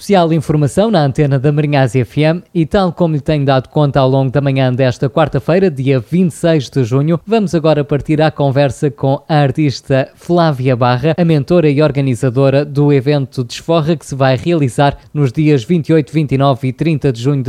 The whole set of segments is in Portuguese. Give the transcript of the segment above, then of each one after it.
especial informação na antena da Marinhase FM e tal como lhe tenho dado conta ao longo da manhã desta quarta-feira, dia 26 de junho, vamos agora partir à conversa com a artista Flávia Barra, a mentora e organizadora do evento Desforra que se vai realizar nos dias 28, 29 e 30 de junho de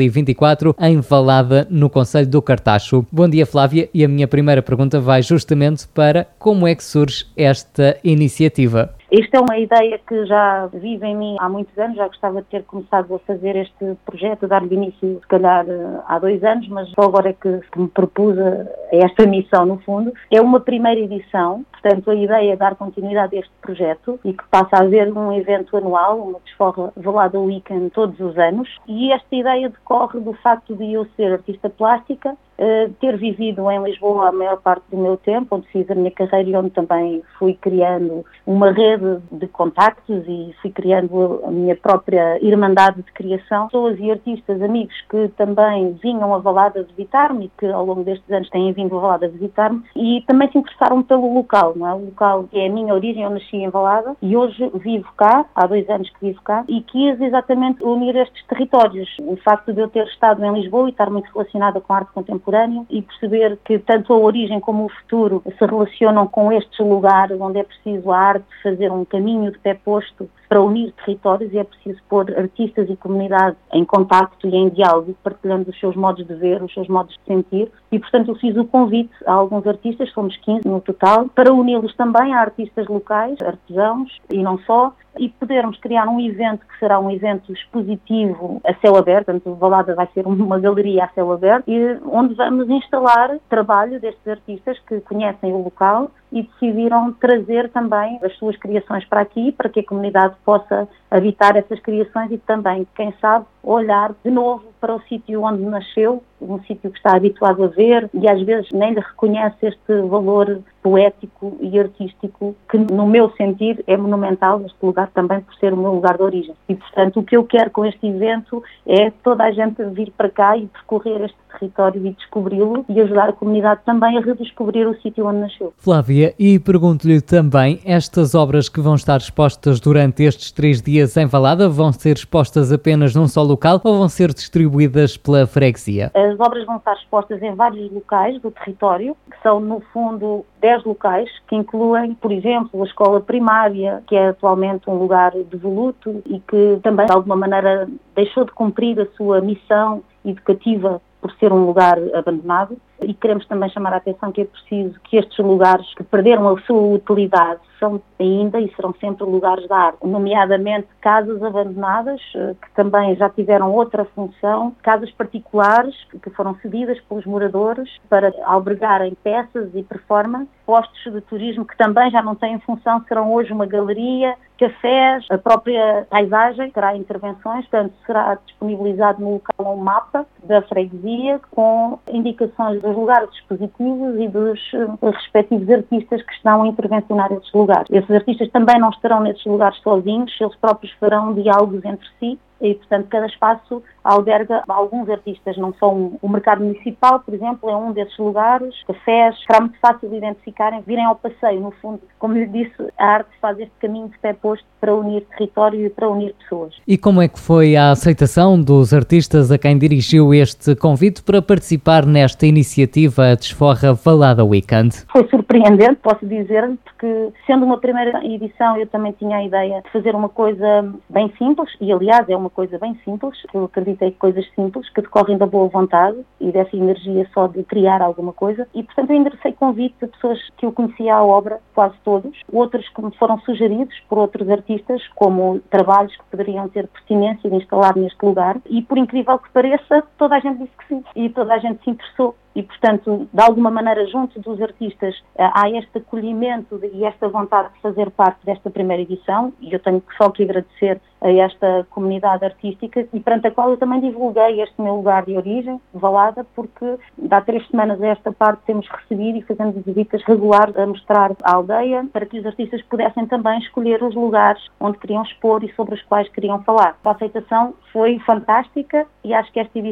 2024 em Valada, no concelho do Cartacho. Bom dia, Flávia, e a minha primeira pergunta vai justamente para como é que surge esta iniciativa. Isto é uma ideia que já vive em mim há muitos anos, já gostava de ter começado a fazer este projeto, dar-lhe início se calhar há 2 anos, mas só agora é que me propus a esta missão no fundo. É uma primeira edição, portanto a ideia é dar continuidade a este projeto e que passa a haver um evento anual, uma Desforra Valada Weekend todos os anos, e esta ideia decorre do facto de eu ser artista plástica, ter vivido em Lisboa a maior parte do meu tempo, onde fiz a minha carreira e onde também fui criando uma rede de contactos e fui criando a minha própria irmandade de criação. Pessoas e artistas, amigos que também vinham a Valada visitar-me e que ao longo destes anos têm vindo a Valada visitar-me e também se interessaram pelo local, não é? O local que é a minha origem, eu nasci em Valada e hoje vivo cá, há 2 anos que vivo cá, e quis exatamente unir estes territórios. O facto de eu ter estado em Lisboa e estar muito relacionada com a arte contemporânea e perceber que tanto a origem como o futuro se relacionam com estes lugares onde é preciso a arte fazer um caminho de pé posto para unir territórios e é preciso pôr artistas e comunidade em contacto e em diálogo, partilhando os seus modos de ver, os seus modos de sentir e, portanto, eu fiz o convite a alguns artistas, somos 15 no total, para uni-los também a artistas locais, artesãos e não só, e podermos criar um evento que será um evento expositivo a céu aberto, portanto, Valada vai ser uma galeria a céu aberto, e onde vamos instalar trabalho destes artistas que conhecem o local e decidiram trazer também as suas criações para aqui, para que a comunidade possa habitar essas criações e também, quem sabe, olhar de novo para o sítio onde nasceu, um sítio que está habituado a ver e às vezes nem lhe reconhece este valor poético e artístico que, no meu sentir, é monumental este lugar também por ser o meu lugar de origem. E, portanto, o que eu quero com este evento é toda a gente vir para cá e percorrer este território e descobri-lo e ajudar a comunidade também a redescobrir o sítio onde nasceu. Flávia, e pergunto-lhe também, estas obras que vão estar expostas durante estes 3 dias em Valada vão ser expostas apenas num só local ou vão ser distribuídas pela freguesia? As obras vão estar expostas em vários locais do território, que são, no fundo, 10 locais, que incluem, por exemplo, a escola primária, que é atualmente um lugar devoluto e que também, de alguma maneira, deixou de cumprir a sua missão educativa por ser um lugar abandonado. E queremos também chamar a atenção que é preciso que estes lugares que perderam a sua utilidade são ainda e serão sempre lugares de arte, nomeadamente casas abandonadas, que também já tiveram outra função, casas particulares que foram cedidas pelos moradores para albergarem peças e performance, postos de turismo que também já não têm função, serão hoje uma galeria, cafés, a própria paisagem terá intervenções, portanto será disponibilizado no local um mapa da freguesia com indicações dos lugares expositivos e dos respectivos artistas que estão a intervencionar esses lugares. Esses artistas também não estarão nesses lugares sozinhos, eles próprios farão diálogos entre si e, portanto, cada espaço alberga alguns artistas, não só o mercado municipal, por exemplo, é um desses lugares, cafés, será muito fácil de identificarem, virem ao passeio, no fundo. Como lhe disse, a arte faz este caminho de pé posto para unir território e para unir pessoas. E como é que foi a aceitação dos artistas a quem dirigiu este convite para participar nesta iniciativa Desforra Valada Weekend? Foi surpreendente, posso dizer, porque sendo uma primeira edição eu também tinha a ideia de fazer uma coisa bem simples, e aliás é uma coisa bem simples, eu acreditei que coisas simples que decorrem da boa vontade e dessa energia só de criar alguma coisa e portanto eu enderecei convites a pessoas que eu conhecia a obra, quase todos, outros que me foram sugeridos por outros artistas como trabalhos que poderiam ter pertinência de instalar neste lugar e por incrível que pareça toda a gente disse que sim e toda a gente se interessou. E, portanto, de alguma maneira, junto dos artistas, há este acolhimento e esta vontade de fazer parte desta primeira edição, e eu tenho só que agradecer a esta comunidade artística, e perante a qual eu também divulguei este meu lugar de origem, Valada, porque há 3 semanas a esta parte temos recebido e fazendo visitas regulares a mostrar a aldeia, para que os artistas pudessem também escolher os lugares onde queriam expor e sobre os quais queriam falar. A aceitação foi fantástica e acho que esta edição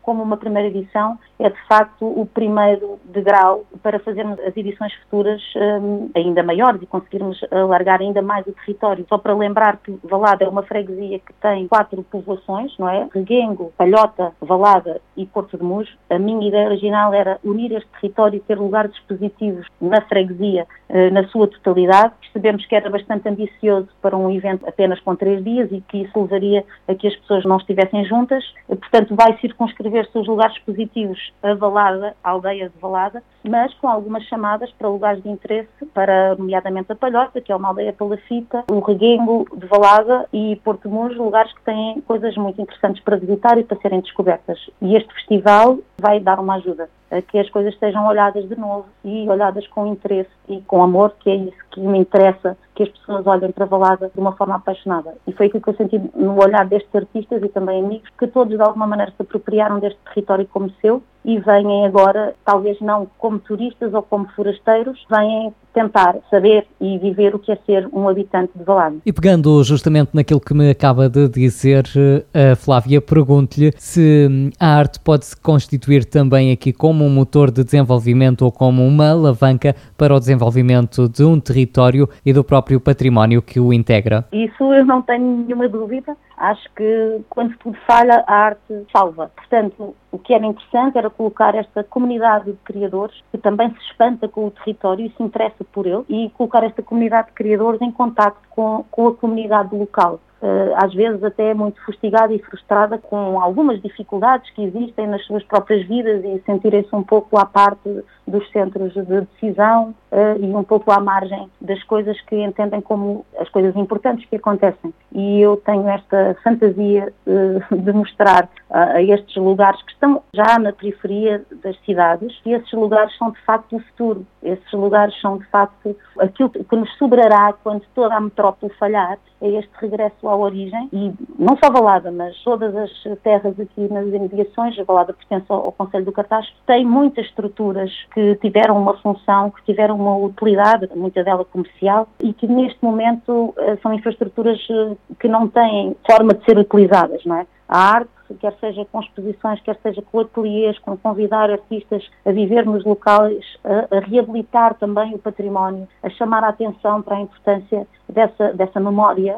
como uma primeira edição é de facto o primeiro degrau para fazermos as edições futuras ainda maiores e conseguirmos alargar ainda mais o território. Só para lembrar que Valada é uma freguesia que tem 4 povoações, não é? Reguengo, Palhota, Valada e Porto de Mos. A minha ideia original era unir este território e ter lugares expositivos na freguesia na sua totalidade. Percebemos que era bastante ambicioso para um evento apenas com 3 dias e que isso levaria a que as pessoas não estivessem juntas. Portanto, vai circunscrever-se os lugares expositivos a Valada, a aldeia de Valada, mas com algumas chamadas para lugares de interesse, para nomeadamente a Palhota, que é uma aldeia palafita, o Reguengo de Valada e Porto de Mos, lugares que têm coisas muito interessantes para visitar e para serem descobertas. E este festival vai dar uma ajuda a que as coisas sejam olhadas de novo e olhadas com interesse e com amor, que é isso que me interessa, que as pessoas olhem para Valada de uma forma apaixonada. E foi aquilo que eu senti no olhar destes artistas e também amigos, que todos de alguma maneira se apropriaram deste território como seu e vêm agora, talvez não como turistas ou como forasteiros, vêm tentar saber e viver o que é ser um habitante de Valada. E pegando justamente naquilo que me acaba de dizer, a Flávia, pergunto-lhe se a arte pode-se constituir também aqui como um motor de desenvolvimento ou como uma alavanca para o desenvolvimento de um território e do próprio património que o integra. Isso eu não tenho nenhuma dúvida. Acho que quando tudo falha, a arte salva. Portanto, o que era interessante era colocar esta comunidade de criadores que também se espanta com o território e se interessa por ele e colocar esta comunidade de criadores em contacto com a comunidade local. Às vezes até muito fustigada e frustrada com algumas dificuldades que existem nas suas próprias vidas e sentirem-se um pouco à parte dos centros de decisão e um pouco à margem das coisas que entendem como as coisas importantes que acontecem. E eu tenho esta fantasia de mostrar a estes lugares que estão já na periferia das cidades, e esses lugares são de facto o futuro. Esses lugares são de facto aquilo que nos sobrará quando toda a metrópole falhar, é este regresso à origem, e não só Valada, mas todas as terras aqui nas imediações. A Valada pertence ao Concelho do Cartaz, tem muitas estruturas que tiveram uma função, que tiveram uma utilidade, muita dela comercial, e que neste momento são infraestruturas que não têm forma de ser utilizadas, não é? A arte, quer seja com exposições, quer seja com ateliês, com convidar artistas a viver nos locais, a reabilitar também o património, a chamar a atenção para a importância dessa memória,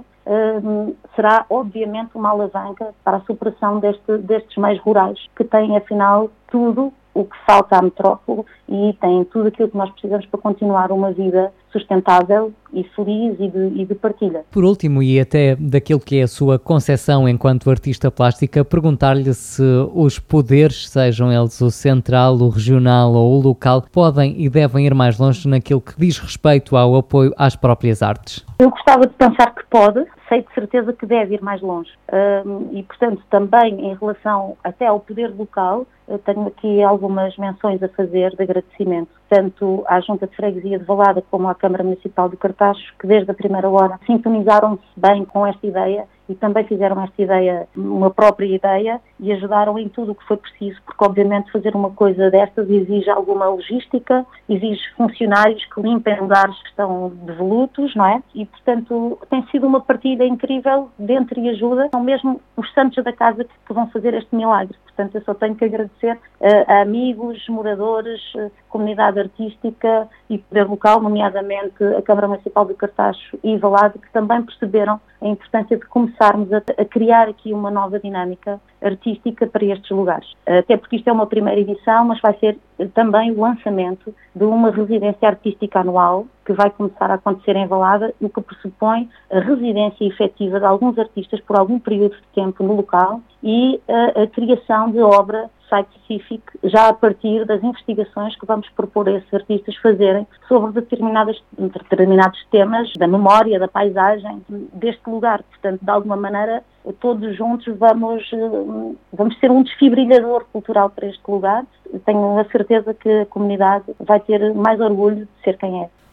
será obviamente uma alavanca para a superação destes meios rurais, que têm afinal tudo o que falta à metrópole e têm tudo aquilo que nós precisamos para continuar uma vida sustentável e feliz e de partilha. Por último, e até daquilo que é a sua concepção enquanto artista plástica, perguntar-lhe se os poderes, sejam eles o central, o regional ou o local, podem e devem ir mais longe naquilo que diz respeito ao apoio às próprias artes. Eu gostava de pensar que pode, sei de certeza que deve ir mais longe. E, portanto, também em relação até ao poder local, tenho aqui algumas menções a fazer de agradecimento, tanto à Junta de Freguesia de Valada como à Câmara Municipal do Cartaxo, que desde a primeira hora sintonizaram-se bem com esta ideia e também fizeram esta ideia uma própria ideia e ajudaram em tudo o que foi preciso, porque obviamente fazer uma coisa destas exige alguma logística, exige funcionários que limpem lugares que estão devolutos, não é? E, portanto, tem sido uma partilha incrível de entre e ajuda. São mesmo os santos da casa que vão fazer este milagre. Portanto, eu só tenho que agradecer a amigos, moradores, comunidade artística e poder local, nomeadamente a Câmara Municipal do Cartaxo e Valade, que também perceberam a importância de começarmos a criar aqui uma nova dinâmica artística para estes lugares. Até porque isto é uma primeira edição, mas vai ser também o lançamento de uma residência artística anual que vai começar a acontecer em Valada, o que pressupõe a residência efetiva de alguns artistas por algum período de tempo no local e a criação de obra site-specific, já a partir das investigações que vamos propor a esses artistas fazerem sobre determinados temas da memória, da paisagem deste lugar. Portanto, de alguma maneira, todos juntos vamos ser um desfibrilhador cultural para este lugar. Tenho a certeza que a comunidade vai ter mais orgulho de ser quem é.